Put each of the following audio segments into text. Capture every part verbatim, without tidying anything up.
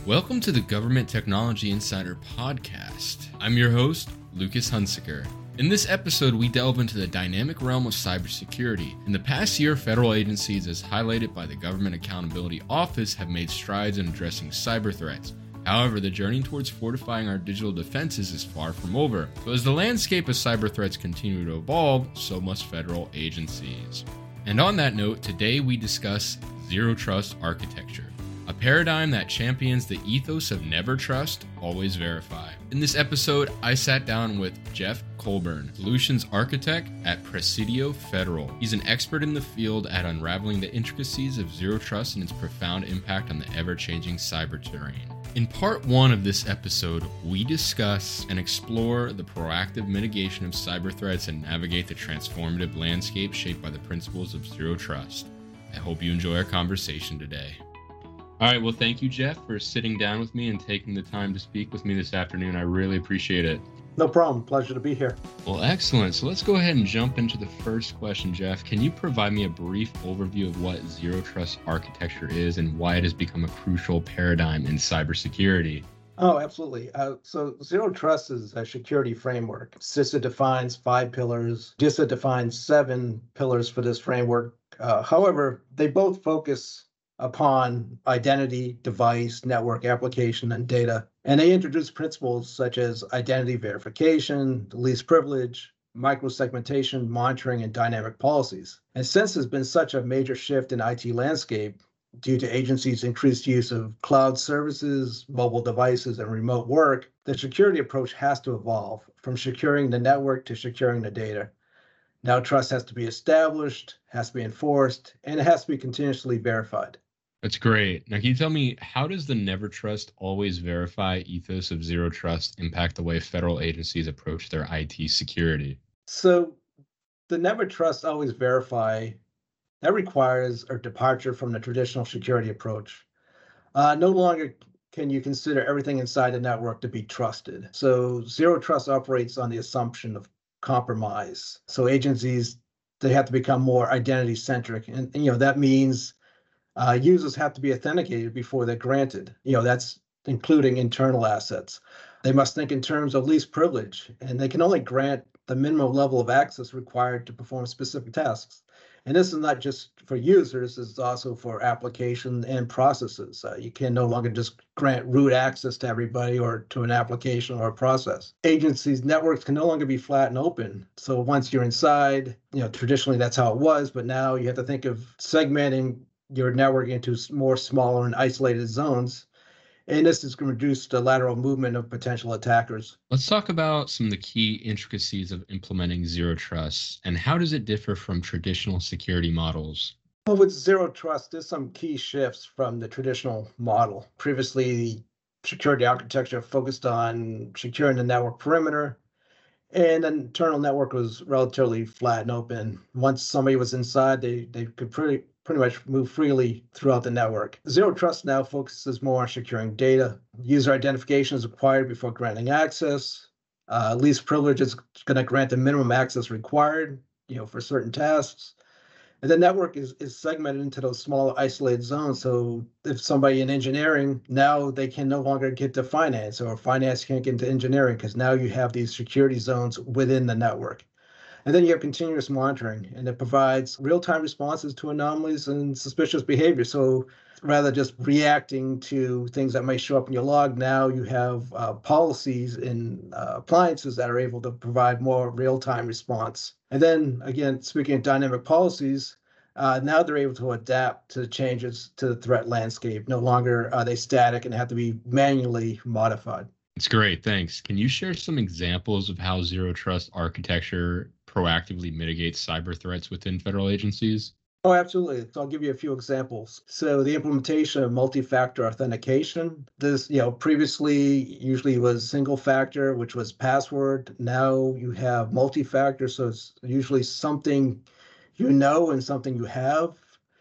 Welcome to the Government Technology Insider Podcast. I'm your host, Lucas Hunsaker. In this episode, we delve into the dynamic realm of cybersecurity. In the past year, federal agencies, as highlighted by the Government Accountability Office, have made strides in addressing cyber threats. However, the journey towards fortifying our digital defenses is far from over. So as the landscape of cyber threats continue to evolve, so must federal agencies. And on that note, today we discuss Zero Trust Architecture, a paradigm that champions the ethos of never trust, always verify. In this episode, I sat down with Jeff Colburn, Solutions Architect at Presidio Federal. He's an expert in the field at unraveling the intricacies of zero trust and its profound impact on the ever-changing cyber terrain. In part one of this episode, we discuss and explore the proactive mitigation of cyber threats and navigate the transformative landscape shaped by the principles of zero trust. I hope you enjoy our conversation today. All right, well, thank you, Jeff, for sitting down with me and taking the time to speak with me this afternoon. I really appreciate it. No problem. Pleasure to be here. Well, excellent. So let's go ahead and jump into the first question, Jeff. Can you provide me a brief overview of what Zero Trust Architecture is and why it has become a crucial paradigm in cybersecurity? Oh, absolutely. Uh, so Zero Trust is a security framework. CISA defines five pillars. DISA defines seven pillars for this framework. Uh, however, they both focus upon identity, device, network, application, and data. And they introduce principles such as identity verification, least privilege, microsegmentation, monitoring, and dynamic policies. And since there's been such a major shift in I T landscape due to agencies' increased use of cloud services, mobile devices, and remote work, the security approach has to evolve from securing the network to securing the data. Now trust has to be established, has to be enforced, and it has to be continuously verified. That's great. Now, can you tell me, how does the never trust, always verify ethos of zero trust impact the way federal agencies approach their I T security? So the never trust, always verify, that requires a departure from the traditional security approach. Uh, no longer can you consider everything inside the network to be trusted. So zero trust operates on the assumption of compromise. So agencies, they have to become more identity centric. And, and you know, that means Uh, users have to be authenticated before they're granted. You know, that's including internal assets. They must think in terms of least privilege, and they can only grant the minimum level of access required to perform specific tasks. And this is not just for users, it's also for application and processes. Uh, you can no longer just grant root access to everybody or to an application or a process. Agencies' networks can no longer be flat and open. So once you're inside, you know, traditionally that's how it was, but now you have to think of segmenting your network into more smaller and isolated zones. And this is going to reduce the lateral movement of potential attackers. Let's talk about some of the key intricacies of implementing zero trust and how does it differ from traditional security models? Well, with zero trust, there's some key shifts from the traditional model. Previously, the security architecture focused on securing the network perimeter, and the internal network was relatively flat and open. Once somebody was inside, they, they could pretty pretty much move freely throughout the network. Zero Trust now focuses more on securing data. User identification is required before granting access. Uh, least privilege is going to grant the minimum access required, you know, for certain tasks. And the network is, is segmented into those smaller isolated zones. So if somebody in engineering, now they can no longer get to finance, or finance can't get into engineering because now you have these security zones within the network. And then you have continuous monitoring, and it provides real-time responses to anomalies and suspicious behavior. So rather than just reacting to things that may show up in your log, now you have uh, policies and uh, appliances that are able to provide more real-time response. And then again, speaking of dynamic policies, uh, now they're able to adapt to changes to the threat landscape. No longer are they static and have to be manually modified. It's great, thanks. Can you share some examples of how zero trust architecture proactively mitigates cyber threats within federal agencies? Oh, absolutely. So I'll give you a few examples. So the implementation of multi-factor authentication. This, you know, previously usually was single factor, which was password. Now you have multi-factor, so it's usually something you know and something you have.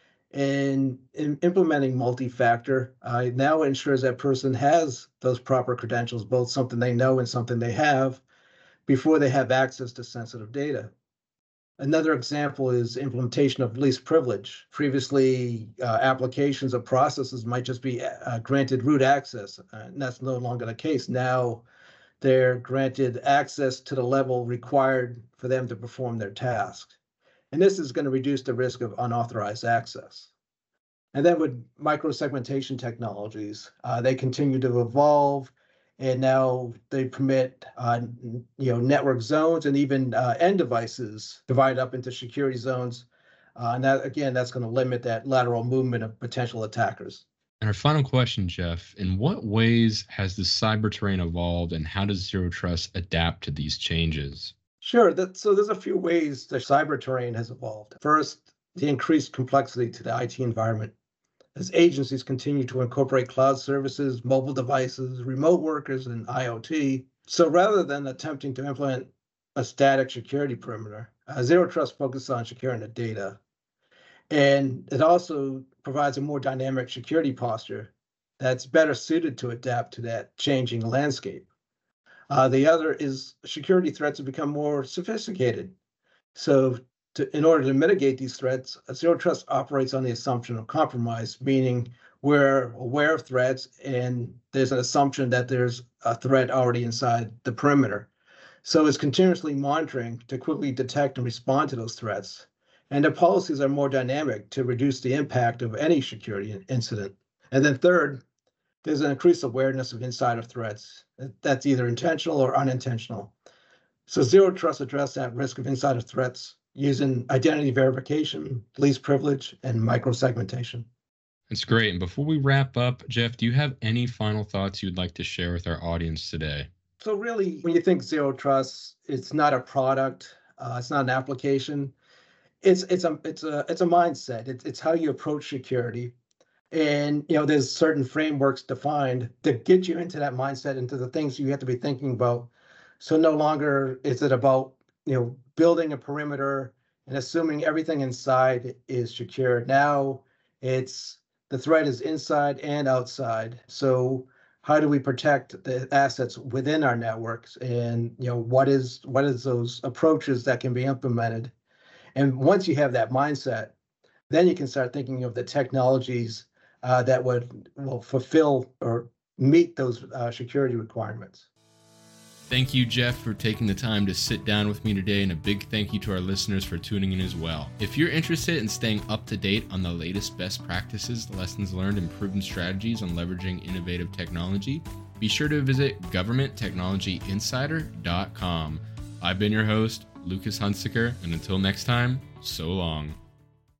And in implementing multi-factor, uh, now ensures that person has those proper credentials, both something they know and something they have, before they have access to sensitive data. Another example is implementation of least privilege. Previously, uh, applications or processes might just be uh, granted root access, uh, and that's no longer the case. Now they're granted access to the level required for them to perform their task. And this is going to reduce the risk of unauthorized access. And then with microsegmentation technologies, uh, they continue to evolve, and now they permit uh, you know, network zones and even uh, end devices divided up into security zones. Uh, and that, again, that's going to limit that lateral movement of potential attackers. And our final question, Jeff, in what ways has the cyber terrain evolved, and how does Zero Trust adapt to these changes? Sure. That, so there's a few ways the cyber terrain has evolved. First, the increased complexity to the I T environment. As agencies continue to incorporate cloud services, mobile devices, remote workers, and I O T. So rather than attempting to implement a static security perimeter, uh, Zero Trust focuses on securing the data. And it also provides a more dynamic security posture that's better suited to adapt to that changing landscape. Uh, the other is security threats have become more sophisticated. So To, in order to mitigate these threats, Zero Trust operates on the assumption of compromise, meaning we're aware of threats and there's an assumption that there's a threat already inside the perimeter. So it's continuously monitoring to quickly detect and respond to those threats. And the policies are more dynamic to reduce the impact of any security incident. And then third, there's an increased awareness of insider threats. That's either intentional or unintentional. So Zero Trust addresses that risk of insider threats using identity verification, least privilege, and microsegmentation. That's great. And before we wrap up, Jeff, do you have any final thoughts you'd like to share with our audience today? So really, when you think Zero Trust, it's not a product, uh, it's not an application. It's it's a it's a it's a mindset. It's it's how you approach security, and you know there's certain frameworks defined to get you into that mindset, into the things you have to be thinking about. So no longer is it about you know, building a perimeter and assuming everything inside is secure. Now it's the threat is inside and outside. So how do we protect the assets within our networks? And you know, what is what is those approaches that can be implemented? And once you have that mindset, then you can start thinking of the technologies uh, that would will fulfill or meet those uh, security requirements. Thank you, Jeff, for taking the time to sit down with me today, and a big thank you to our listeners for tuning in as well. If you're interested in staying up to date on the latest best practices, lessons learned, and proven strategies on leveraging innovative technology, be sure to visit government technology insider dot com. I've been your host, Lucas Hunsaker, and until next time, so long.